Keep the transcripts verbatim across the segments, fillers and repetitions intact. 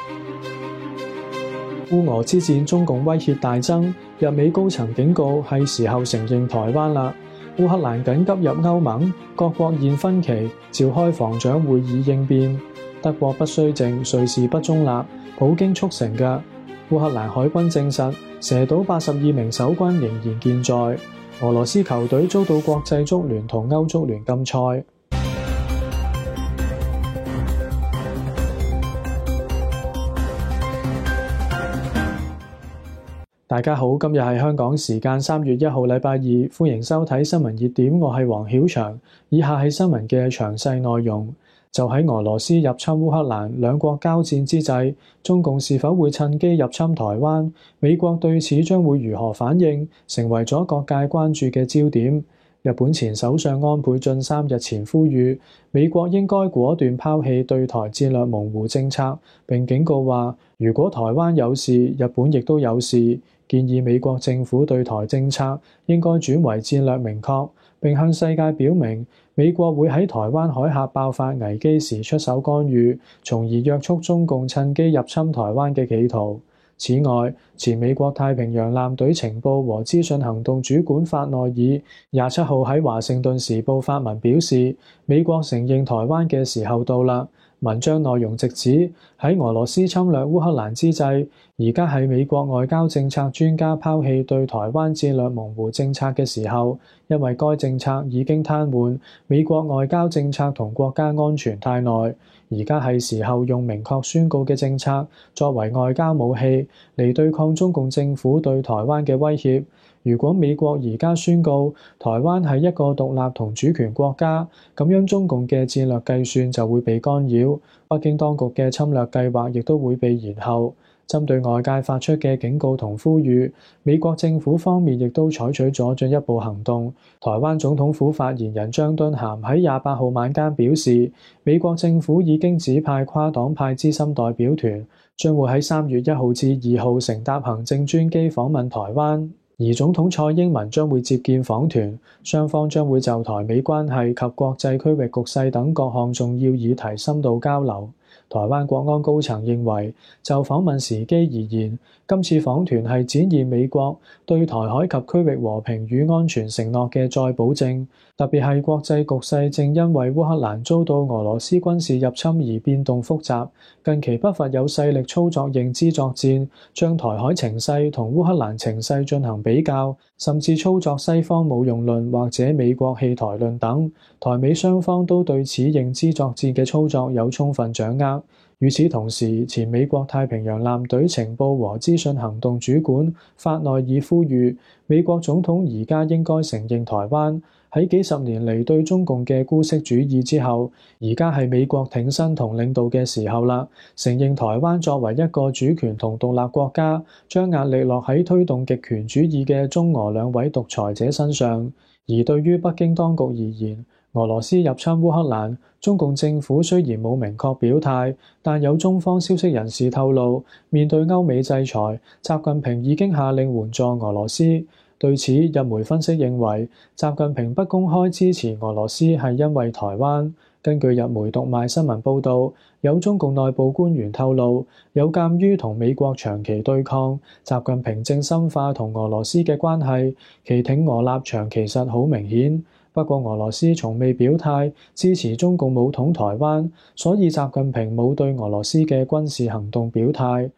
烏俄之戰，中共威脅大增，日美高層警告係時候承認台灣啦。烏克蘭緊急入歐盟，各國現分歧，召開防長會議應變。德國不綏靖，瑞士不中立，普京促成嘅。烏克蘭海軍證實，蛇島八十二名守軍仍然健在。俄羅斯球隊遭到國際足聯同歐足聯禁賽。大家好，今日係香港時間三月一號禮拜二，歡迎收睇新聞熱點，我係黃曉翔。以下係新聞嘅詳細內容。就喺俄羅斯入侵烏克蘭，兩國交戰之際，中共是否會趁機入侵台灣？美國對此將會如何反應，成為咗各界關注嘅焦點。日本前首相安倍晉三日前呼籲美國應該果斷拋棄對台戰略模糊政策，並警告話，如果台灣有事，日本亦都有事，建議美國政府對台政策應該轉為戰略明確，並向世界表明美國會喺台灣海峽爆發危機時出手干預，從而約束中共趁機入侵台灣嘅企圖。此外，前美國太平洋艦隊情報和資訊行動主管法內爾廿七號喺華盛頓時報發文表示，美國承認台灣嘅時候到啦。文章內容直指，喺俄羅斯侵略烏克蘭之際，而家係美國外交政策專家拋棄對台灣戰略模糊政策嘅時候，因為該政策已經癱瘓美國外交政策同國家安全太耐，而家係時候用明確宣告嘅政策作為外交武器嚟對抗中共政府對台灣嘅威脅。如果美國而家宣告台灣係一個獨立同主權國家，咁樣中共嘅戰略計算就會被干擾，北京當局嘅侵略計劃亦都會被延後。針對外界發出嘅警告同呼籲，美國政府方面亦都採取咗進一步行動。台灣總統府發言人張敦涵喺廿八號晚間表示，美國政府已經指派跨黨派資深代表團，將會喺三月一號至二號乘搭行政專機訪問台灣。而總統蔡英文將會接見訪團，雙方將會就台美關係及國際區域局勢等各項重要議題深度交流。台灣國安高層認為，就訪問時機而言，今次訪團係展現美國對台海及區域和平與安全承諾嘅再保證，特別係國際局勢正因為烏克蘭遭到俄羅斯軍事入侵而變動複雜，近期不乏有勢力操作認知作戰，將台海情勢同烏克蘭情勢進行比較，甚至操作西方冇用論或者美國棄台論等。台美雙方都對此認知作戰嘅操作有充分掌握。與此同時，前美國太平洋艦隊情報和資訊行動主管法內爾呼籲美國總統而家應該承認台灣喺幾十年嚟對中共嘅姑息主義之後，而家係美國挺身同領導嘅時候啦。承認台灣作為一個主權同獨立國家，將壓力落喺推動極權主義嘅中俄兩位獨裁者身上。而對於北京當局而言，俄羅斯入侵烏克蘭，中共政府雖然冇明確表態，但有中方消息人士透露，面對歐美制裁，習近平已經下令援助俄羅斯。對此，日媒分析認為，習近平不公開支持俄羅斯係因為台灣。根據日媒讀賣新聞報導，有中共內部官員透露，有鑑於同美國長期對抗，習近平正深化同俄羅斯嘅關係，其挺俄立場其實好明顯。不過俄羅斯從未表態支持中共武統台灣，所以習近平冇對俄羅斯嘅軍事行動表態。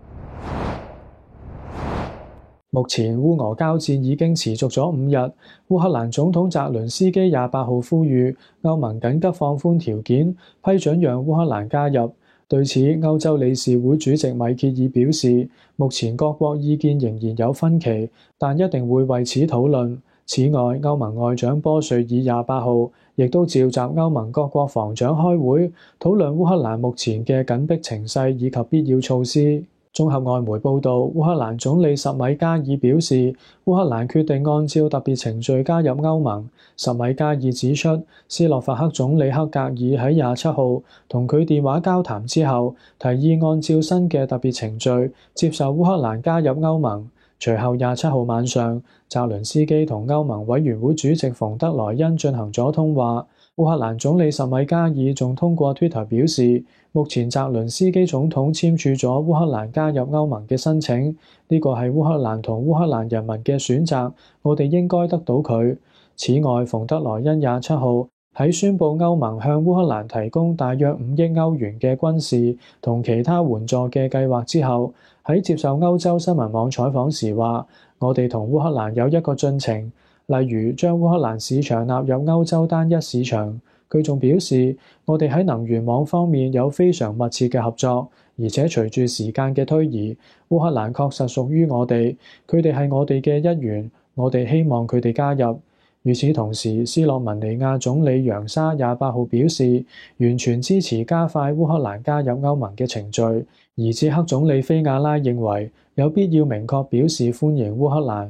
目前烏俄交戰已經持續咗五日，烏克蘭總統澤倫斯基廿八號呼籲歐盟緊急放寬條件，批准讓烏克蘭加入。對此，歐洲理事會主席米歇爾表示，目前各國意見仍然有分歧，但一定會為此討論。此外，歐盟外長波瑞爾廿八號亦都召集歐盟各國防長開會，討論烏克蘭目前嘅緊迫情勢以及必要措施。綜合外媒報導，烏克蘭總理什米加爾表示，烏克蘭決定按照特別程序加入歐盟。什米加爾指出，斯洛伐克總理克格爾喺廿七號同佢電話交談之後，提議按照新嘅特別程序接受烏克蘭加入歐盟。隨後廿七號晚上，澤倫斯基同歐盟委員會主席馮德萊恩進行咗通話。 烏克蘭總理什米加爾仲通過 Twitter 表示，目前澤倫斯基總統簽署咗烏克蘭加入歐盟嘅申請，呢個係烏克蘭同烏克蘭人民嘅選擇，我哋應該得到佢。此外，馮德萊恩廿七號喺宣布歐盟向烏克蘭提供大約五億歐元嘅軍事同其他援助嘅計劃之後，喺接受歐洲新聞網採訪時話，我哋同烏克蘭有一個進程。例如將烏克蘭市場納入歐洲單一市場。佢仲表示，我哋喺能源網方面有非常密切嘅合作，而且隨住時間嘅推移，烏克蘭確實屬於我哋，佢哋係我哋嘅一員，我哋希望佢哋加入。與此同時，斯洛文尼亞總理楊沙廿八號表示，完全支持加快烏克蘭加入歐盟嘅程序，而捷克總理菲亞拉認為有必要明確表示歡迎烏克蘭。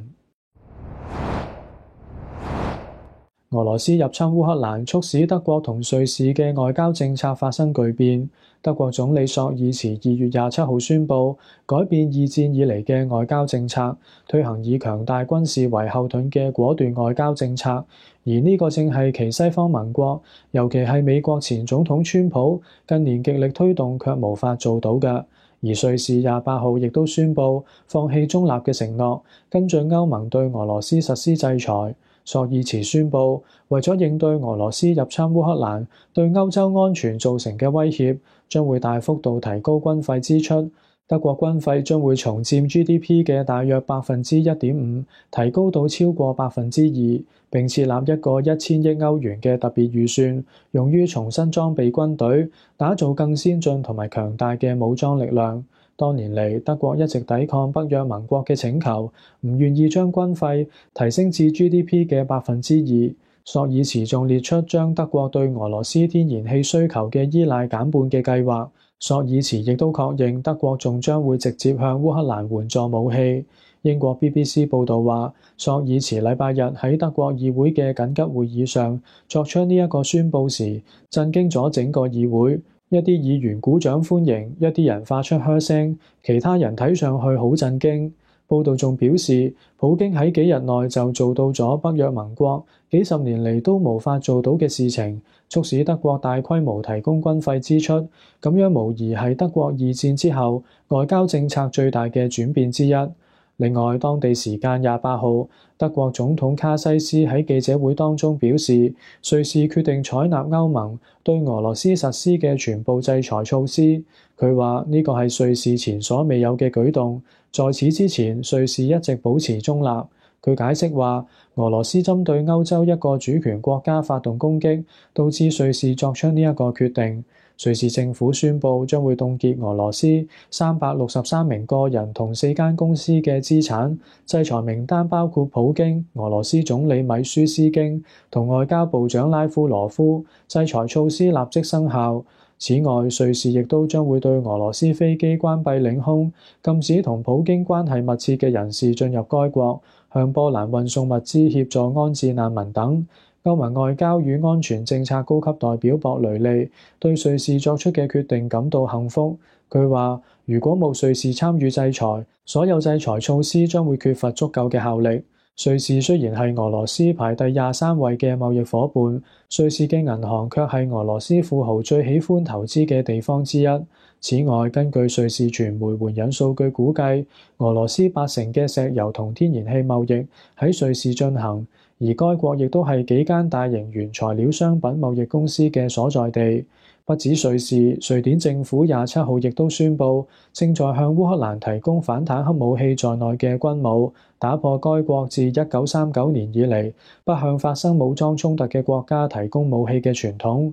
俄羅斯入侵烏克蘭，促使德國同瑞士嘅外交政策發生巨變。德國總理朔爾茨二月廿七號宣布改變二戰以嚟嘅外交政策，推行以強大軍事為後盾嘅果斷外交政策。而呢個正係其西方盟國，尤其係美國前總統川普近年極力推動卻無法做到嘅。而瑞士廿八號亦都宣布放棄中立嘅承諾，跟進歐盟對俄羅斯實施制裁。朔爾茨宣布，為咗應對俄羅斯入侵烏克蘭對歐洲安全造成嘅威脅，將會大幅度提高軍費支出。德國軍費將會從佔 G D P 嘅大約百分之一點五提高到超過百分之二，並設立一個一千億歐元嘅特別預算，用於重新裝備軍隊，打造更先進同埋強大嘅武裝力量。多年嚟，德國一直抵抗北約盟國嘅請求，唔願意將軍費提升至 G D P 嘅百分之二。朔爾茨仲列出將德國對俄羅斯天然氣需求嘅依賴減半嘅計劃。朔爾茨亦都確認德國仲將會直接向烏克蘭援助武器。英國 B B C 報導話，朔爾茨禮拜日喺德國議會嘅緊急會議上作出呢一個宣佈時，震驚咗整個議會。一啲議員鼓掌歡迎，一啲人發出噓聲，其他人睇上去好震驚。報道仲表示，普京喺幾日內就做到咗北約盟國幾十年嚟都無法做到嘅事情，促使德國大規模提供軍費支出。咁樣無疑係德國二戰之後外交政策最大嘅轉變之一。另外，當地時間廿八號，德國總統卡西斯喺記者會當中表示，瑞士決定採納歐盟對俄羅斯實施嘅全部制裁措施。佢話呢個係瑞士前所未有嘅舉動，在此之前，瑞士一直保持中立。佢解釋話，俄羅斯針對歐洲一個主權國家發動攻擊，導致瑞士作出呢一個決定。瑞士政府宣布將會凍結俄羅斯三百六十三名個人同四間公司嘅資產，制裁名單包括普京、俄羅斯總理米舒斯京同外交部長拉夫羅夫，制裁措施立即生效。此外，瑞士亦都將會對俄羅斯飛機關閉領空，禁止同普京關係密切嘅人士進入該國，向波蘭運送物資協助安置難民等。歐盟外交與安全政策高級代表博雷利對瑞士作出嘅決定感到幸福。佢話：如果冇瑞士參與制裁，所有制裁措施將會缺乏足夠嘅效力。瑞士雖然係俄羅斯排第廿三位嘅貿易夥伴，瑞士嘅銀行卻係俄羅斯富豪最喜歡投資嘅地方之一。此外，根據瑞士傳媒援引數據估計，俄羅斯八成嘅石油同天然氣貿易喺瑞士進行。而該國亦都係幾間大型原材料商品貿易公司嘅所在地。不止瑞士，瑞典政府廿七號亦都宣布，正在向烏克蘭提供反坦克武器在內嘅軍武，打破該國自一九三九年以嚟不向發生武裝衝突嘅國家提供武器嘅傳統。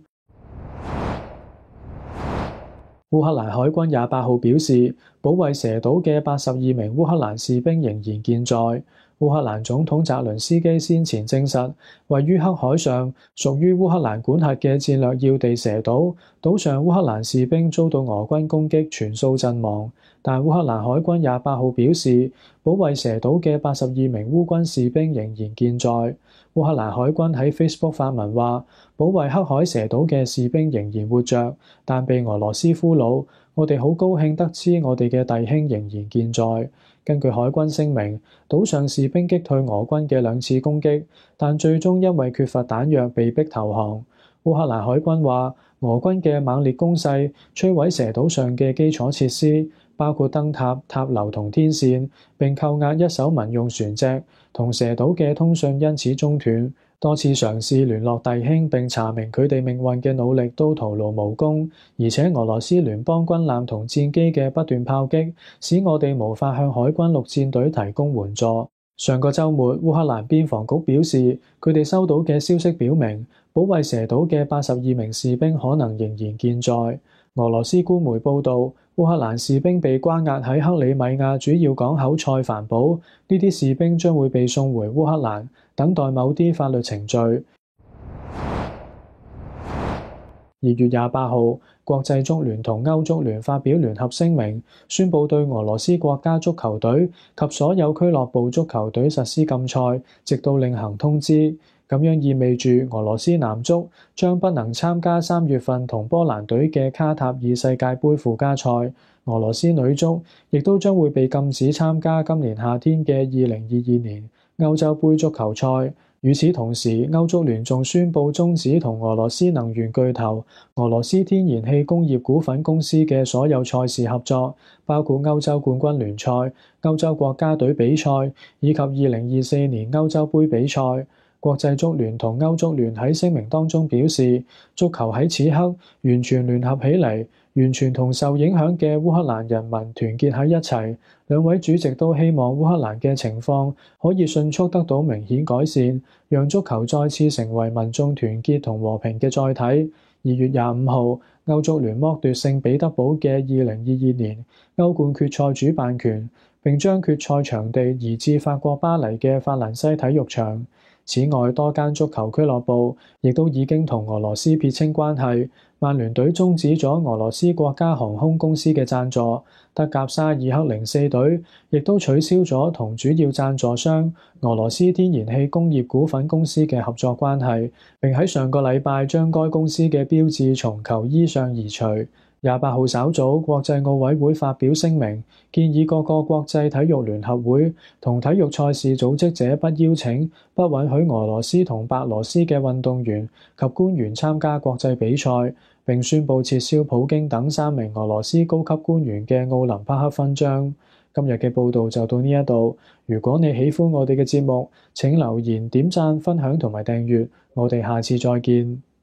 烏克蘭海軍廿八號表示，保衛蛇島嘅八十二名烏克蘭士兵仍然健在。烏克蘭總統澤倫斯基先前證實，位於黑海上、屬於烏克蘭管轄嘅戰略要地蛇島，島上烏克蘭士兵遭到俄軍攻擊，全數陣亡。但烏克蘭海軍廿八號表示，保衛蛇島嘅八十二名烏軍士兵仍然健在。烏克蘭海軍喺 Facebook 發文話，保衛黑海蛇島嘅士兵仍然活着，但被俄羅斯俘虜。我哋好高興得知我哋嘅弟兄仍然健在。根據海軍聲明，島上士兵擊退俄軍嘅兩次攻擊，但最終因為缺乏彈藥被迫投降。 烏克蘭海軍話，俄軍嘅猛烈攻勢摧毀蛇島上嘅基礎設施，包括燈塔、塔樓同天線，並扣押一艘民用船隻，同蛇島嘅通訊因此中斷。多次嘗試聯絡弟兄並查明佢哋命運嘅努力都徒勞無功，而且俄羅斯聯邦軍艦同戰機嘅不斷炮擊，使我哋無法向海軍陸戰隊提供援助。上個週末，烏克蘭邊防局表示，佢哋收到嘅消息表明，保衛蛇島嘅八十二名士兵可能仍然健在。俄羅斯官媒報導，烏克蘭士兵被關押喺克里米亞主要港口塞凡堡，呢啲士兵將會被送回烏克蘭，等待某啲法律程序。二月廿八號，國際足聯同歐足聯發表聯合聲明，宣布對俄羅斯國家足球隊及所有俱樂部足球隊實施禁賽，直到另行通知。咁樣意味住俄羅斯男足將不能參加三月份同波蘭隊嘅卡塔爾世界盃附加賽，俄羅斯女足亦都將會被禁止參加今年夏天嘅二零二二年歐洲盃足球賽。與此同時，歐足聯仲宣布終止同俄羅斯能源巨頭俄羅斯天然氣工業股份公司嘅所有賽事合作，包括歐洲冠軍聯賽、歐洲國家隊比賽以及二零二四年歐洲盃比賽。國際足聯同歐足聯喺聲明當中表示，足球喺此刻完全聯合起嚟，完全同受影響嘅烏克蘭人民團結喺一齊。兩位主席都希望烏克蘭嘅情況可以迅速得到明顯改善，讓足球再次成為民眾團結同和平嘅載體。二月廿五號，歐足聯剝奪聖彼得堡嘅二零二二年歐冠決賽主辦權，並將決賽場地移至法國巴黎嘅法蘭西體育場。此外，多間足球俱樂部亦都已經同俄羅斯撇清關係。曼聯隊終止咗俄羅斯國家航空公司嘅贊助，德甲沙爾克零四隊亦都取消咗同主要贊助商俄羅斯天然氣工業股份公司嘅合作關係，並喺上個禮拜將該公司嘅標誌從球衣上移除。廿八號稍早，國際奧委會發表聲明，建議各個國際體育聯合會同體育賽事組織者不邀請、不允許俄羅斯同白羅斯嘅運動員及官員參加國際比賽，並宣布撤銷普京等三名俄羅斯高級官員嘅奧林匹克勳章。今日嘅報導就到呢一度。如果你喜歡我哋嘅節目，請留言、點讚、分享同埋訂閱。我哋下次再見。